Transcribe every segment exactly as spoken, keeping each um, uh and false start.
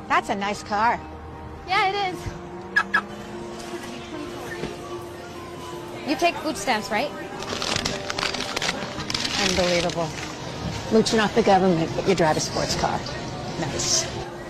That's a nice car. Yeah, it is. You take food stamps, right? Unbelievable. Mooching off the government, but you drive a sports car. Nice.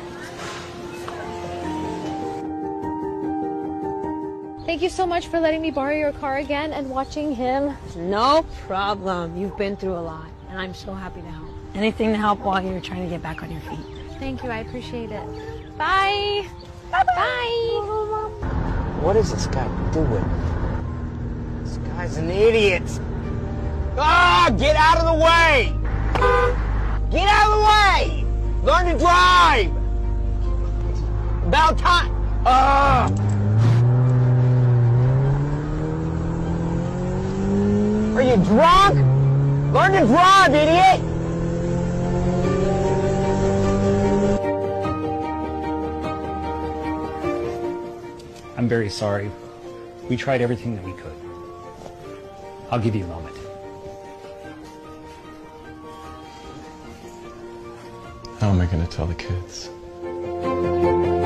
Thank you so much for letting me borrow your car again and watching him. No problem. You've been through a lot, and I'm so happy to help. Anything to help while you're trying to get back on your feet. Thank you, I appreciate it. Bye. Bye-bye. Bye. What is this guy doing? This guy's an idiot. Ah, get out of the way! Get out of the way! Learn to drive! About time! Ah! Are you drunk? Learn to drive, idiot! I'm very sorry. We tried everything that we could. I'll give you a moment. How am I going to tell the kids?